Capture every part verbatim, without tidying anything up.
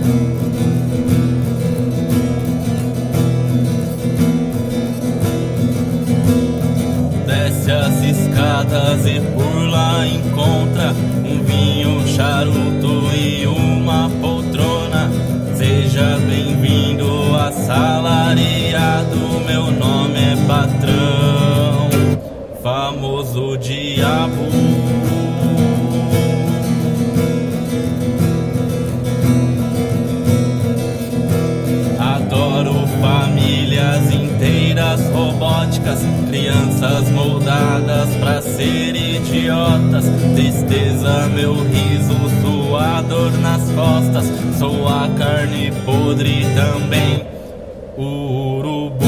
Desce as escadas e por lá encontra um vinho, um charuto e uma poltrona. Seja bem-vindo, assalariado, meu nome é patrão, famoso diabo. Adoro famílias inteiras robóticas, crianças moldadas pra ser idiotas. Tristeza, meu riso, sua dor nas costas. Sou a carne podre também, o urubu.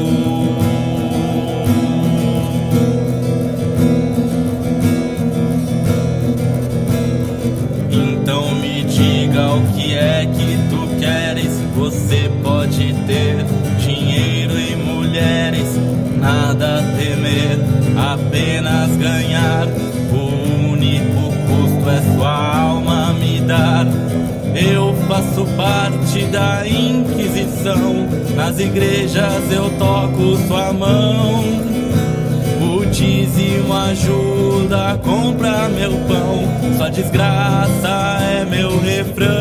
Então me diga o que é que tu queres. Você pode ter dinheiro e mulheres, nada a temer, apenas ganhar. O único custo é sua alma me dar. Eu faço parte da Inquisição, nas igrejas eu toco sua mão. O dízimo ajuda a comprar meu pão, sua desgraça é meu refrão.